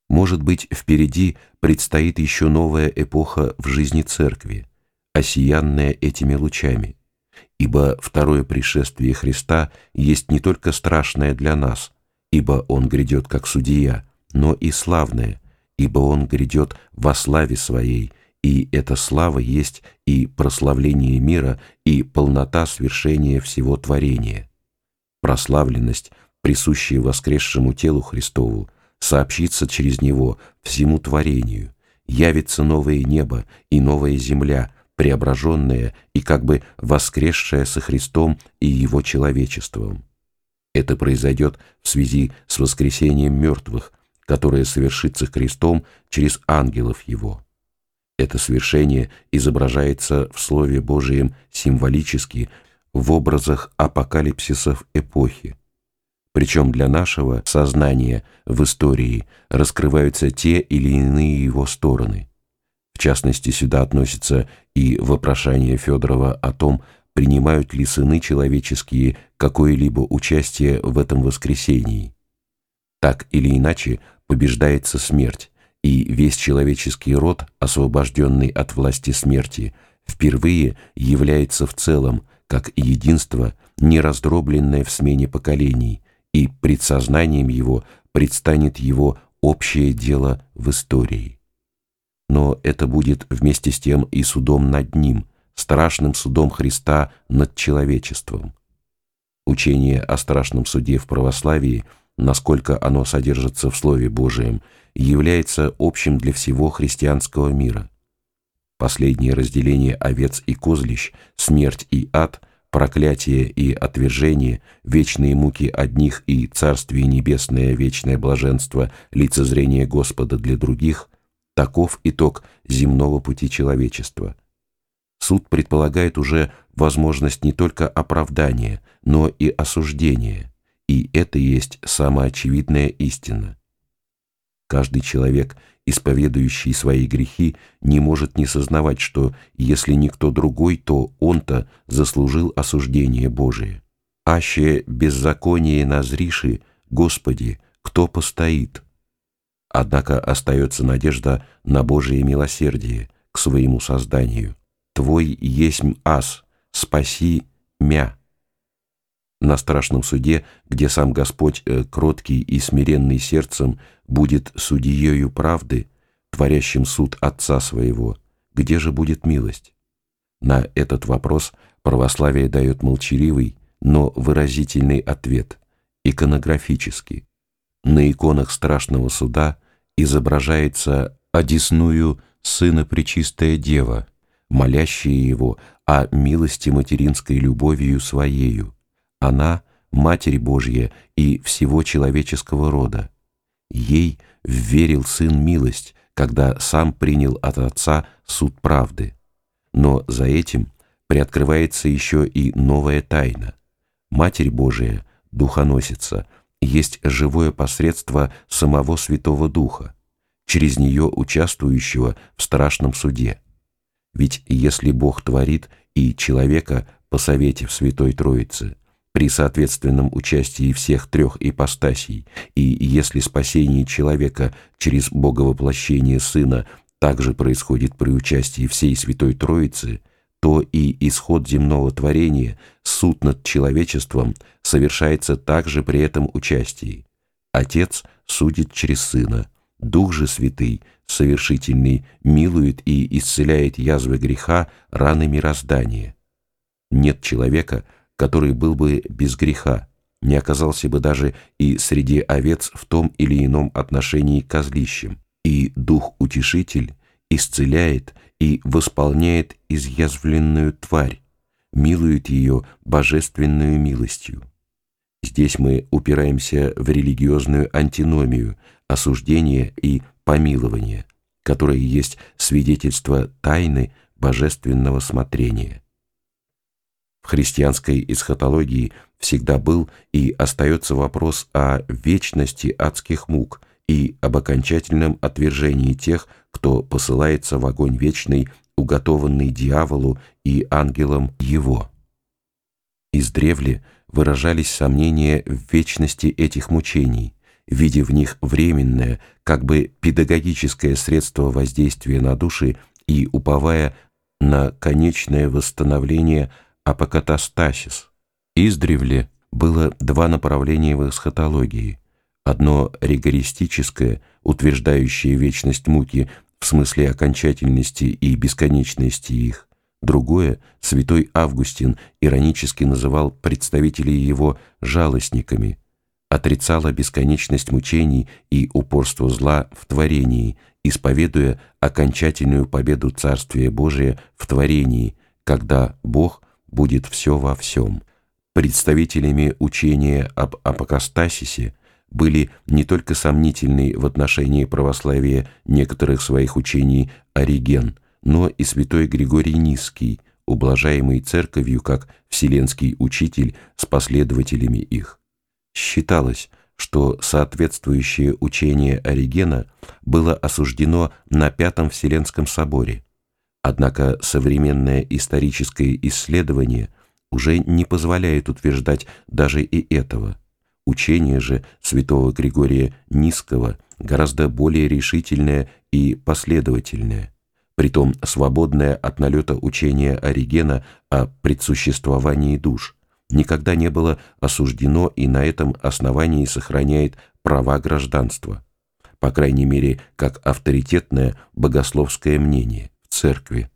Может быть, впереди предстоит еще новая эпоха в жизни Церкви, осиянная этими лучами, ибо второе пришествие Христа есть не только страшное для нас, ибо Он грядет как судия, но и славное, ибо Он грядет во славе Своей, и эта слава есть и прославление мира, и полнота свершения всего творения. Прославленность, присущая воскресшему телу Христову, сообщится через Него всему творению, явится новое небо и новая земля, преображенная и как бы воскресшая со Христом и Его человечеством. Это произойдет в связи с воскресением мертвых, которое совершится Христом через ангелов Его. Это свершение изображается в Слове Божием символически в образах апокалипсисов эпохи. Причем для нашего сознания в истории раскрываются те или иные его стороны. В частности, сюда относится и вопрошание Федорова о том, принимают ли сыны человеческие какое-либо участие в этом воскресении. Так или иначе побеждается смерть, и весь человеческий род, освобожденный от власти смерти, впервые является в целом, как единство, не раздробленное в смене поколений, и пред сознанием его предстанет его общее дело в истории. Но это будет вместе с тем и судом над ним, страшным судом Христа над человечеством. Учение о страшном суде в православии, насколько оно содержится в Слове Божием, является общим для всего христианского мира. Последнее разделение овец и козлищ, смерть и ад, проклятие и отвержение, вечные муки одних и Царствие Небесное вечное блаженство, лицезрение Господа для других – таков итог земного пути человечества. Суд предполагает уже возможность не только оправдания, но и осуждения, и это есть самая очевидная истина. Каждый человек, исповедующий свои грехи, не может не сознавать, что если никто другой, то он-то заслужил осуждение Божие. «Аще беззаконие назриши, Господи, кто постоит?» Однако остается надежда на Божие милосердие к своему созданию. «Твой есмь ас, спаси мя». На страшном суде, где сам Господь, кроткий и смиренный сердцем, будет судьею правды, творящим суд Отца Своего, где же будет милость? На этот вопрос православие дает молчаливый, но выразительный ответ, иконографический. На иконах страшного суда изображается одесную Сына Пречистая Дева, молящая Его о милости материнской любовью Своею. Она — Матерь Божья и всего человеческого рода. Ей вверил Сын милость, когда Сам принял от Отца суд правды. Но за этим приоткрывается еще и новая тайна. Матерь Божия, Духоносица, есть живое посредство самого Святого Духа, через нее участвующего в страшном суде. Ведь если Бог творит и человека по совете в Святой Троице, при соответственном участии всех трех ипостасей, и если спасение человека через боговоплощение Сына также происходит при участии всей Святой Троицы, то и исход земного творения, суд над человечеством, совершается также при этом участии. Отец судит через Сына, Дух же Святый, совершительный, милует и исцеляет язвы греха, раны мироздания. Нет человека, который был бы без греха, не оказался бы даже и среди овец в том или ином отношении к козлищам, и Дух-Утешитель исцеляет и восполняет изъязвленную тварь, милует ее божественную милостью. Здесь мы упираемся в религиозную антиномию, осуждение и помилование, которое есть свидетельство тайны божественного смотрения. В христианской эсхатологии всегда был и остается вопрос о вечности адских мук и об окончательном отвержении тех, кто посылается в огонь вечный, уготованный дьяволу и ангелам его. Издревле выражались сомнения в вечности этих мучений, видя в них временное, как бы педагогическое средство воздействия на души и уповая на конечное восстановление апокатастасис. Издревле было два направления в эсхатологии. Одно ригористическое, утверждающее вечность муки в смысле окончательности и бесконечности их. Другое святой Августин иронически называл представителей его жалостниками, отрицало бесконечность мучений и упорство зла в творении, исповедуя окончательную победу Царствия Божия в творении, когда Бог будет все во всем. Представителями учения об апокастасисе были не только сомнительный в отношении православия некоторых своих учений Ориген, но и святой Григорий Нисский, ублажаемый Церковью как вселенский учитель с последователями их. Считалось, что соответствующее учение Оригена было осуждено на Пятом Вселенском соборе. Однако современное историческое исследование уже не позволяет утверждать даже и этого. Учение же святого Григория Нисского гораздо более решительное и последовательное, притом свободное от налета учения Оригена о предсуществовании душ, никогда не было осуждено и на этом основании сохраняет права гражданства, по крайней мере, как авторитетное богословское мнение в Церкви.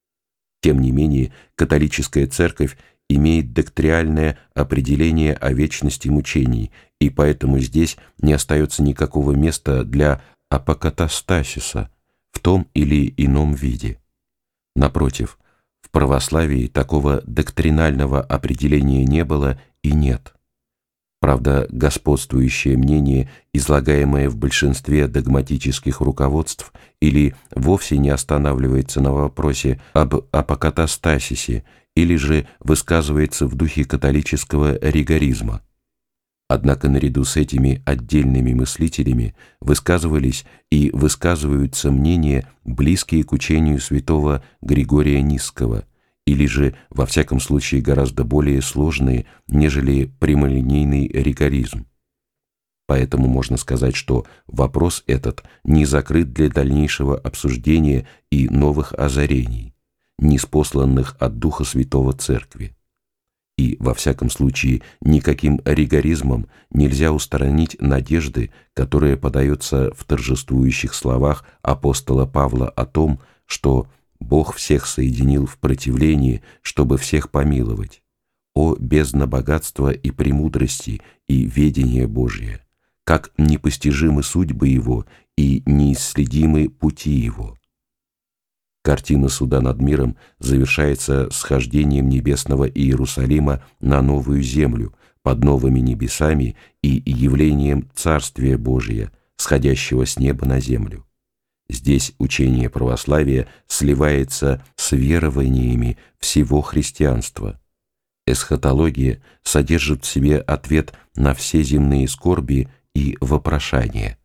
Тем не менее, католическая Церковь имеет доктриальное определение о вечности мучений, и поэтому здесь не остается никакого места для апокатастасиса в том или ином виде. Напротив, в православии такого доктринального определения не было и нет. Правда, господствующее мнение, излагаемое в большинстве догматических руководств, или вовсе не останавливается на вопросе об апокатастасисе, или же высказывается в духе католического ригоризма. Однако наряду с этими отдельными мыслителями высказывались и высказываются мнения, близкие к учению святого Григория Нисского, или же, во всяком случае, гораздо более сложные, нежели прямолинейный ригоризм. Поэтому можно сказать, что вопрос этот не закрыт для дальнейшего обсуждения и новых озарений, ниспосланных от Духа Святого Церкви. И, во всяком случае, никаким ригоризмом нельзя устранить надежды, которая подается в торжествующих словах апостола Павла о том, что Бог всех соединил в противлении, чтобы всех помиловать. О бездна богатства и премудрости и ведения Божия! Как непостижимы судьбы Его и неисследимы пути Его! Картина суда над миром завершается схождением небесного Иерусалима на новую землю, под новыми небесами и явлением Царствия Божия, сходящего с неба на землю. Здесь учение православия сливается с верованиями всего христианства. Эсхатология содержит в себе ответ на все земные скорби и вопрошания.